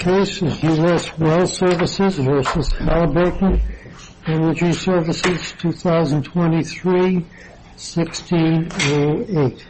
Case is U.S. Well Services versus Halliburton Energy Services, 2023, 1608.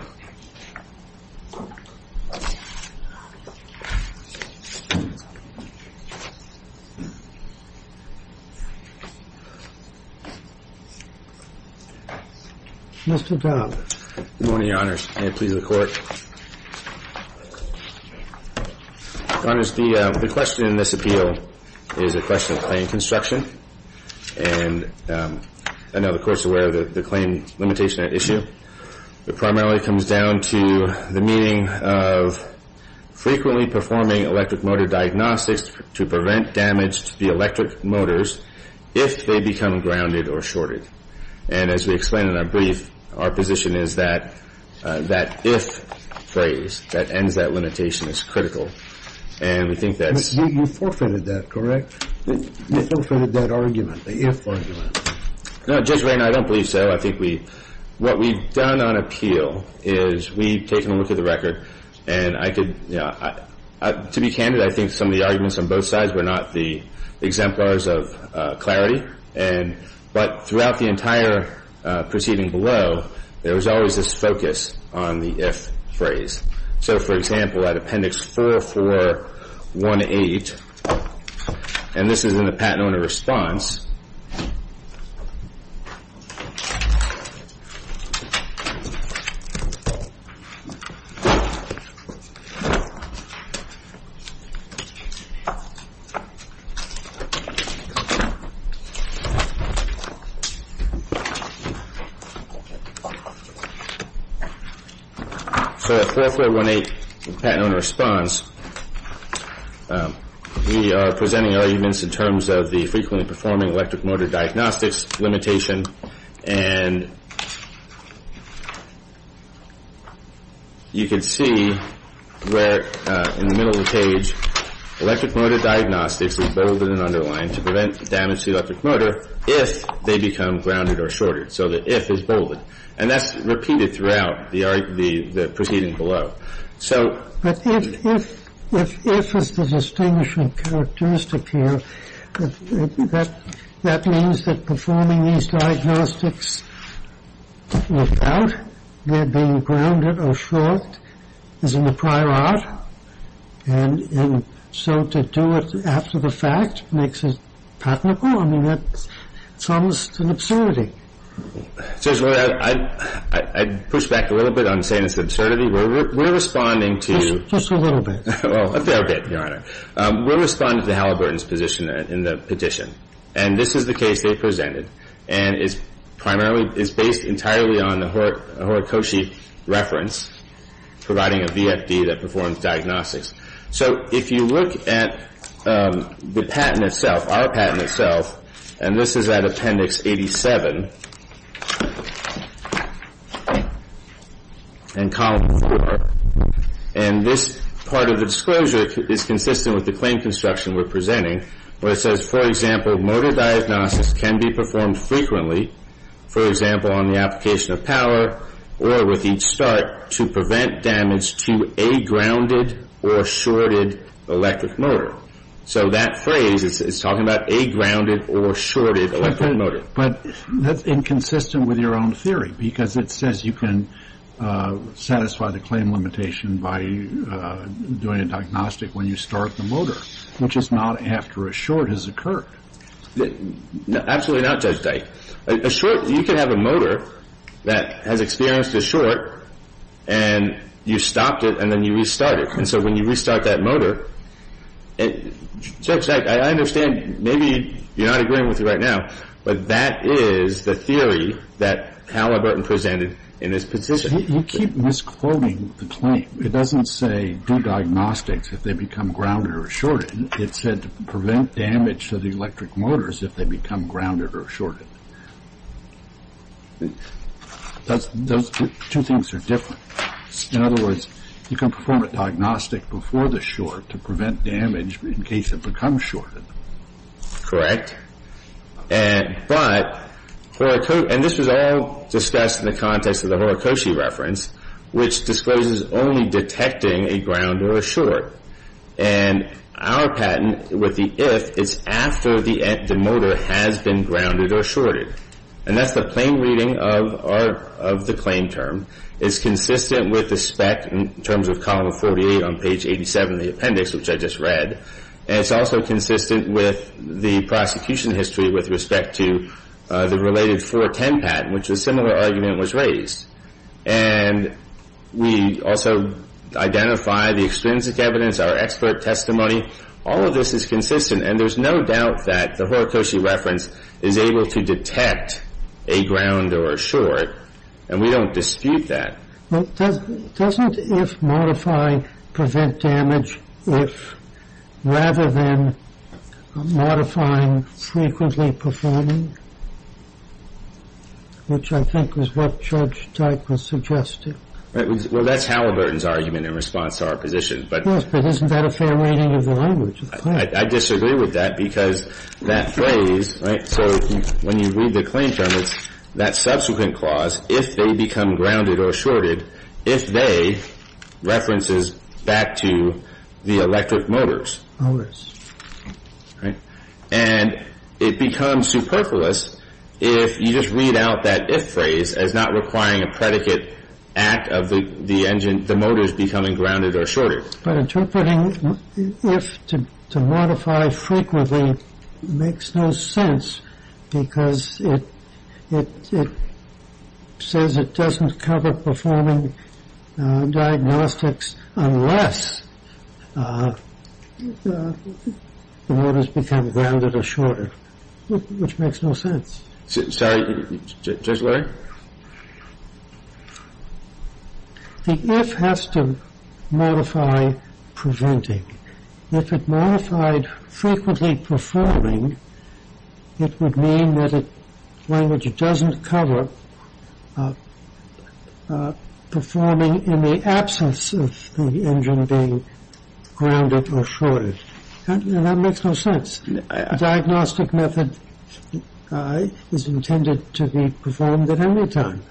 Mr. Dodd. Good morning, Your Honors. May it please the Court. Your Honors, the question in this appeal is a question of claim construction. And I know the Court's aware of the claim limitation at issue. It primarily comes down to the meaning of frequently performing electric motor diagnostics to prevent damage to the electric motors if they become grounded or shorted. And as we explained in our brief, our position is that that if phrase that ends that limitation is critical. And we think that's... You forfeited that, correct? You forfeited that argument, the if argument. No, Judge Rayner, I don't believe so. I think what we've done on appeal is we've taken a look at the record, and I could, to be candid, I think some of the arguments on both sides were not the exemplars of clarity. But throughout the entire proceeding below, there was always this focus on the if phrase. So, for example, at Appendix 4418, and this is in the patent owner response, so at 4418, the patent owner response, we are presenting arguments in terms of the frequently performing electric motor diagnostics limitation, and you can see where in the middle of the page, electric motor diagnostics is bolded and underlined to prevent damage to the electric motor if they become grounded or shorted. So the if is bolded. And that's repeated throughout the proceeding below. So, but if is the distinguishing characteristic here, that means that performing these diagnostics without their being grounded or short is in the prior art, and so to do it after the fact makes it patentable. I mean, it's almost an absurdity. Judge Lloyd, I'd push back a little bit on saying it's absurdity. We're responding to... Just a little bit. Well, a fair bit, Your Honor. We're responding to Halliburton's position in the petition. And this is the case they presented. And is based entirely on the Horikoshi reference, providing a VFD that performs diagnostics. So if you look at the patent itself, our patent itself, and this is at Appendix 87, and column 4, and this part of the disclosure is consistent with the claim construction we're presenting, where it says, for example, motor diagnostics can be performed frequently, for example, on the application of power or with each start to prevent damage to a grounded or shorted electric motor. So that phrase is talking about a grounded or shorted electric motor. But that's inconsistent with your own theory, because it says you can satisfy the claim limitation by doing a diagnostic when you start the motor, which is not after a short has occurred. No, absolutely not, Judge Dyke. A short, you can have a motor that has experienced a short, and you stopped it, and then you restart it. And so when you restart that motor, Judge Dyke, I understand maybe you're not agreeing with me right now, but that is the theory that Halliburton presented in this petition. You keep misquoting the claim. It doesn't say do diagnostics if they become grounded or shorted. It said to prevent damage to the electric motors if they become grounded or shorted. Those two things are different. In other words, you can perform a diagnostic before the short to prevent damage in case it becomes shorted. Correct. But and this was all discussed in the context of the Horikoshi reference, which discloses only detecting a ground or a short. And our patent, with the if, it's after the motor has been grounded or shorted. And that's the plain reading of the claim term. It's consistent with the spec in terms of column 48 on page 87 of the appendix, which I just read. And it's also consistent with the prosecution history with respect to the related 410 patent, which a similar argument was raised. And we also identify the extrinsic evidence, our expert testimony. All of this is consistent, and there's no doubt that the Horikoshi reference is able to detect a ground or a short, and we don't dispute that. Well, doesn't if modify prevent damage if rather than modifying frequently performing, which I think was what Judge Dyke was suggesting? Right. Well, that's Halliburton's argument in response to our position. But yes, but isn't that a fair reading of the language? I disagree with that, because that phrase, right, so when you read the claim term, it's that subsequent clause, if they become grounded or shorted, if they references back to the electric motors. Right? And it becomes superfluous if you just read out that if phrase as not requiring a predicate act of the engine, the motors becoming grounded or shorted. But interpreting if to modify frequently makes no sense, because it says it doesn't cover performing diagnostics unless the motors become grounded or shorted, which makes no sense. Sorry, Judge Larry? The if has to modify preventing. If it modified frequently performing, it would mean that language doesn't cover performing in the absence of the engine being grounded or shorted. And that makes no sense. A diagnostic method is intended to be performed at any time.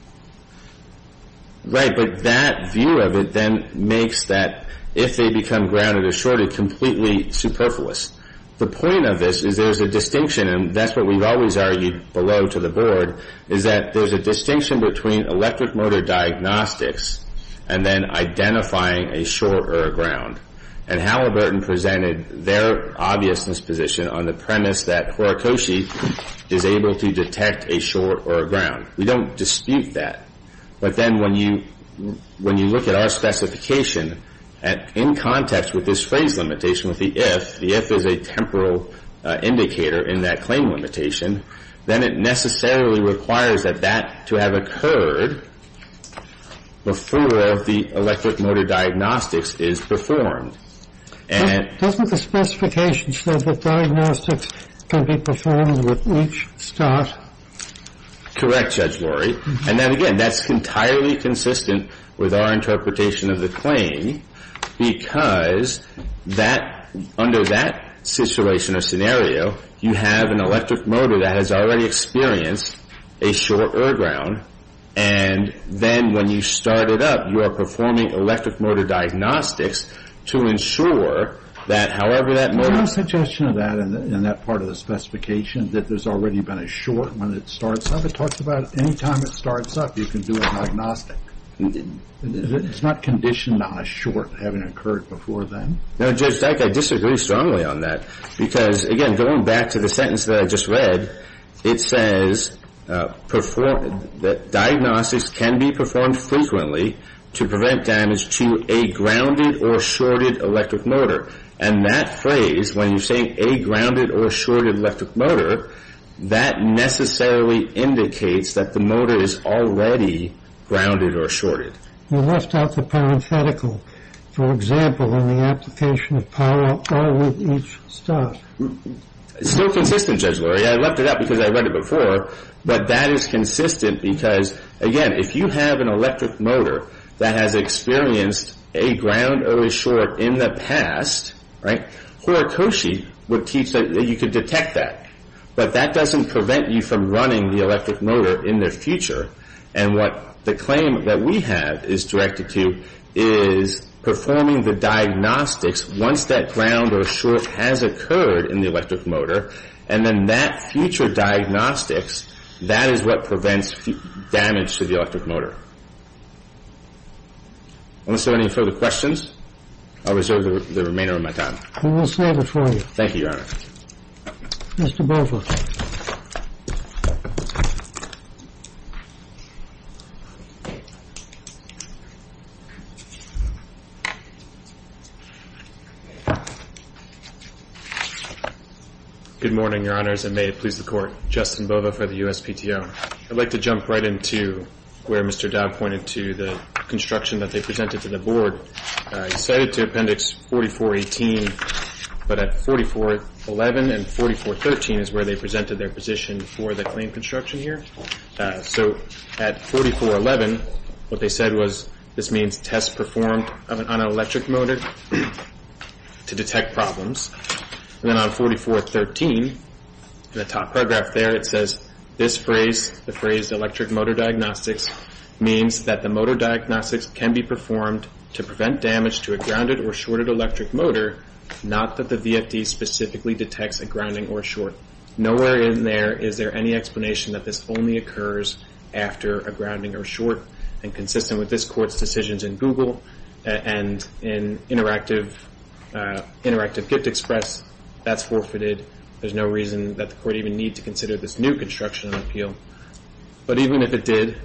Right, but that view of it then makes that if they become grounded or shorted completely superfluous. The point of this is there's a distinction, and that's what we've always argued below to the board, is that there's a distinction between electric motor diagnostics and then identifying a short or a ground. And Halliburton presented their obviousness position on the premise that Horikoshi is able to detect a short or a ground. We don't dispute that. But then when you look at our specification in context with this phrase limitation with the if is a temporal indicator in that claim limitation, then it necessarily requires that to have occurred before the electric motor diagnostics is performed. And doesn't the specification say that diagnostics can be performed with each start? Correct, Judge Laurie. And then again, that's entirely consistent with our interpretation of the claim, because that under that situation or scenario, you have an electric motor that has already experienced a short or a ground, and then when you start it up, you are performing electric motor diagnostics to ensure that however that motor... There's no suggestion of that in that part of the specification, that there's already been a short when it starts up. It talks about any time it starts up, you can do a diagnostic. It's not conditioned on a short having occurred before then. No, Judge Dyke, I disagree strongly on that, because, again, going back to the sentence that I just read, it says that diagnostics can be performed frequently to prevent damage to a grounded or shorted electric motor. And that phrase, when you're saying a grounded or shorted electric motor, that necessarily indicates that the motor is already grounded or shorted. You left out the parenthetical. For example, in the application of power or with each start. It's still consistent, Judge Laurie. I left it out because I read it before, but that is consistent because, again, if you have an electric motor that has experienced a ground or a short in the past, right, Horikoshi would teach that you could detect that. But that doesn't prevent you from running the electric motor in the future. And what the claim that we have is directed to is performing the diagnostics once that ground or short has occurred in the electric motor, and then that future diagnostics, that is what prevents damage to the electric motor. Unless there are any further questions, I'll reserve the remainder of my time. We will save it for you. Thank you, Your Honor. Mr. Bova. Good morning, Your Honors, and may it please the Court. Justin Bova for the USPTO. I'd like to jump right into where Mr. Dowd pointed to the construction that they presented to the Board. He cited to Appendix 4418, but at 4411 and 4413 is where they presented their position for the claim construction here. So at 4411, what they said was this means tests performed on an electric motor to detect problems. And then on 4413, in the top paragraph there, it says this phrase, the phrase electric motor diagnostics, means that the motor diagnostics can be performed to prevent damage to a grounded or shorted electric motor, not that the VFD specifically detects a grounding or short. Nowhere in there is there any explanation that this only occurs after a grounding or short, and consistent with this Court's decisions in Google and in Interactive Gift Express, that's forfeited. There's no reason that the Court even need to consider this new construction on appeal. But even if it did,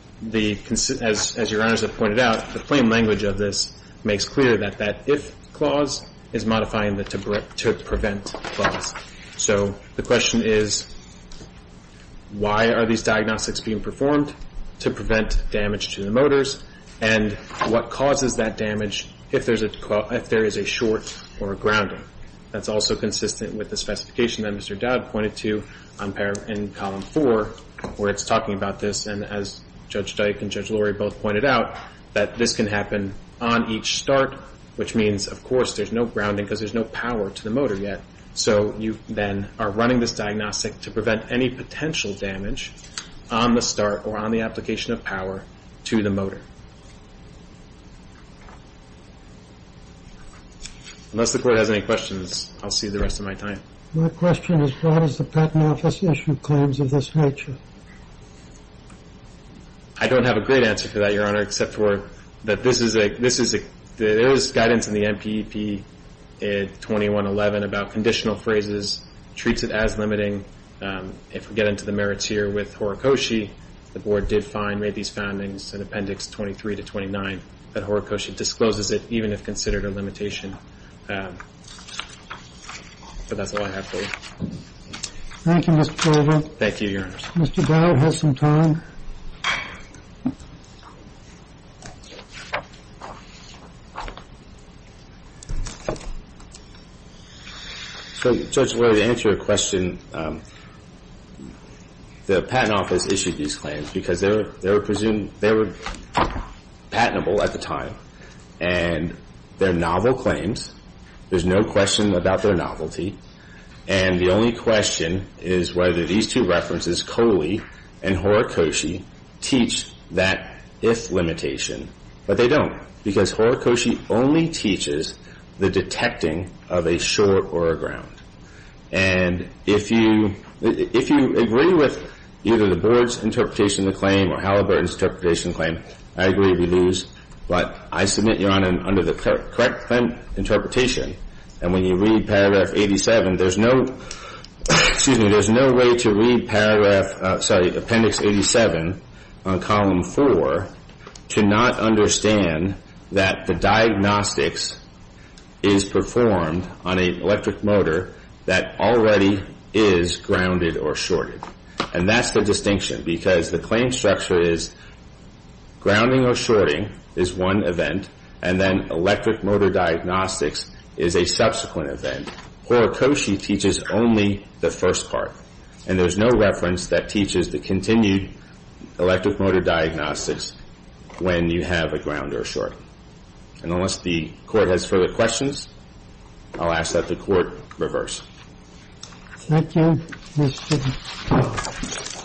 as Your Honors have pointed out, the plain language of this makes clear that that if clause is modifying the to prevent clause. So the question is, why are these diagnostics being performed? To prevent damage to the motors, and what causes that damage if there is a short or a grounding. That's also consistent with the specification that Mr. Dowd pointed to in column 4, where it's talking about this, and as Judge Dyke and Judge Lurie both pointed out, that this can happen on each start, which means, of course, there's no grounding because there's no power to the motor yet. So you then are running this diagnostic to prevent any potential damage on the start or on the application of power to the motor. Unless the Court has any questions, I'll see the rest of my time. My question is, why does the Patent Office issue claims of this nature? I don't have a great answer for that, Your Honor, except for that there is guidance in the MPEP 2111 about conditional phrases, treats it as limiting. If we get into the merits here with Horikoshi, the Board made these findings in Appendix 23 to 29, that Horikoshi discloses it even if considered a limitation. But that's all I have for you. Thank you, Mr. Bova. Thank you, Your Honor. Mr. Dowd has some time. So, Judge Lurie, to answer your question, the Patent Office issued these claims because they were patentable at the time, and they're novel claims. There's no question about their novelty, and the only question is whether these two references, Coley and Horikoshi, teach that if limitation, but they don't, because Horikoshi only teaches the detecting of a short or a ground. And if you agree with either the Board's interpretation of the claim or Halliburton's interpretation of the claim, I agree we lose. But I submit, Your Honor, under the correct claim interpretation, and when you read paragraph 87, there's no way to read Appendix 87 on column 4 to not understand that the diagnostics is performed on an electric motor that already is grounded or shorted. And that's the distinction, because the claim structure is grounding or shorting is one event, and then electric motor diagnostics is a subsequent event. Horikoshi teaches only the first part, and there's no reference that teaches the continued electric motor diagnostics when you have a ground or a short. And unless the Court has further questions, I'll ask that the Court reverse. Thank you, Mr.